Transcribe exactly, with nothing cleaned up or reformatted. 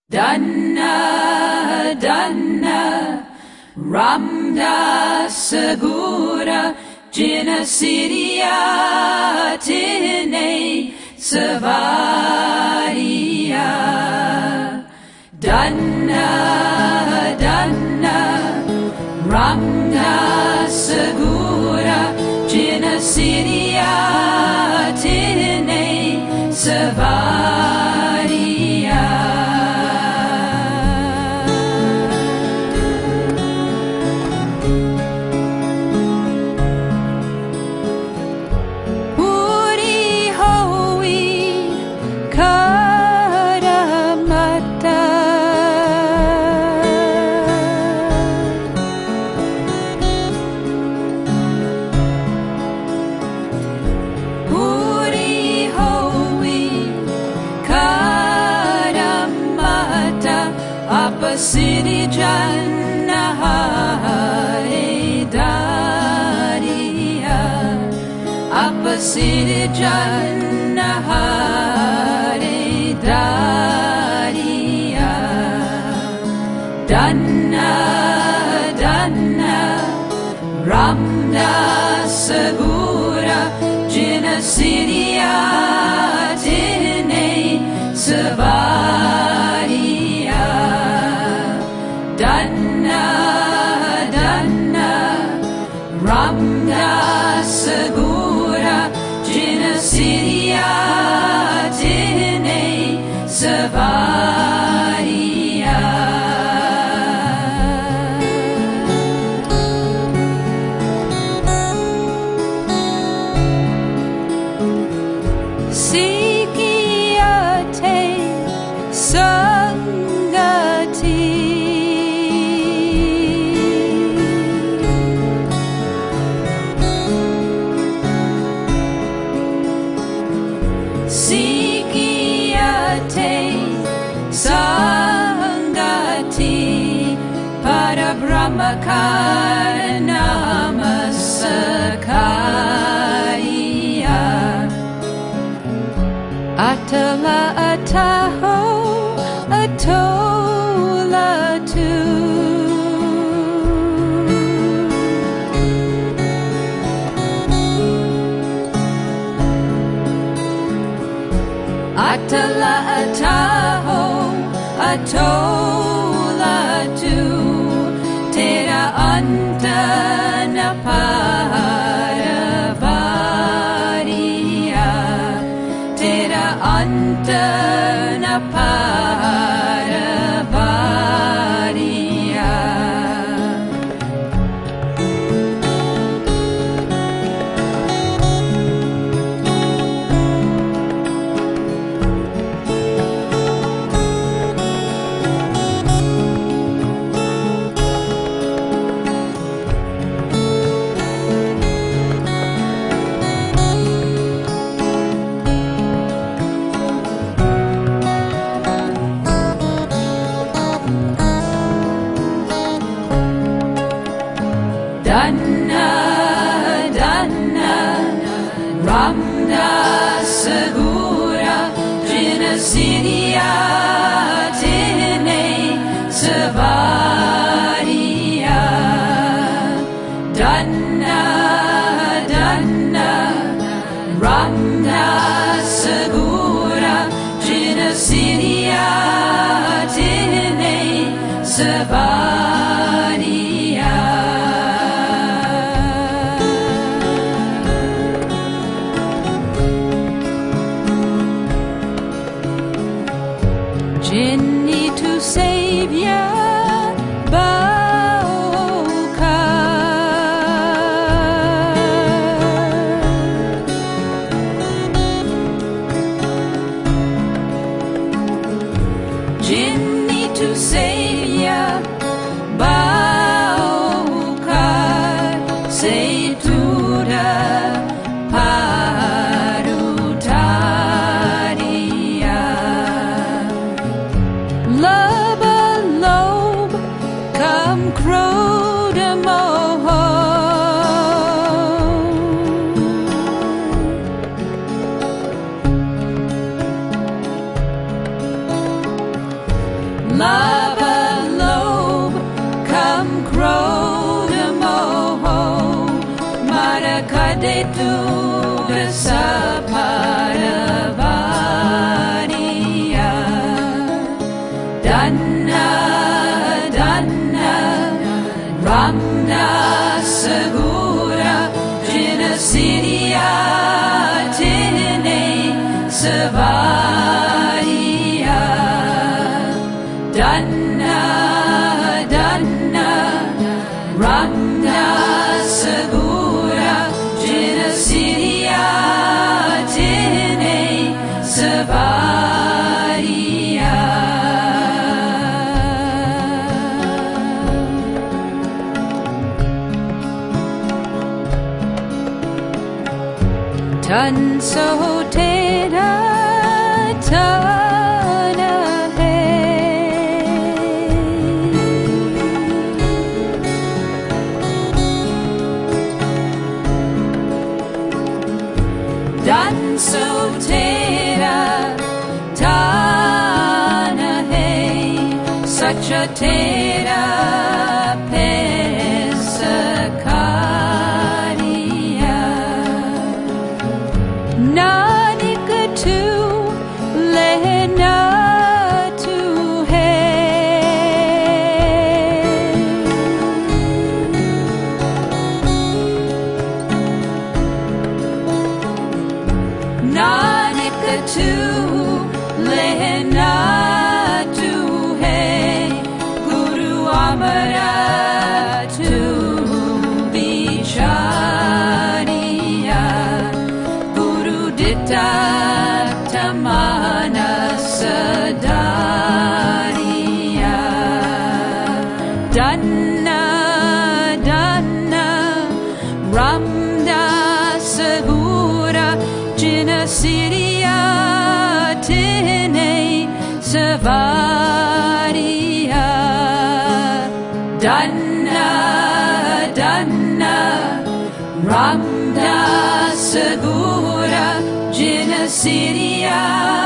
Dana, Dana, Ramda Segura, Genasidia, Tine, Savaria. Dana, Dana, Ramda Segura, Genasidia, Tine, Savaria. City Jannah Daria, Upper City Jannah Daria, Dana, Dana, Ramda Segura, Genasidia, Tine, Savaria. Dana, Dana, Ramda Segura, Genasidia, Tine, Savaria. Sikiate, Sangati. Sikiate Sangati Para Brahmakara Sakaya Atala Ataho Atola Tu Atala Ataho Atola Tu Tera Anta Naparavaria Tera Anta Naparavaria. Dana, Dana, Ramda Segura, Genasidia, Tine, Savaria. Dana, Dana, Ramda Segura, Genasidia, Tine, Savaria. Jinni to Savior Bauka Jinni to Savior Bauka Say to the Loba lobe, come crow the moho. lava lobe, come crodamoho, marakadetu saparavariya, danna, danna, ramna sagura, jinasidiya, tine savariya, danna, danna, ramna sagura, jinasidiya, tine savariya. Tan so tera tana hai, dan so tera tana hai, sacha tera pesakariya, nanik tu lehna tu hai, nanik tu lehna tu hai, guru amara tu vichariya, guru ditta tamana sadariya, danna, danna, ramda sagura, jinasidiya, tine savariya, danna, danna, ramda sagura, jinasidiya,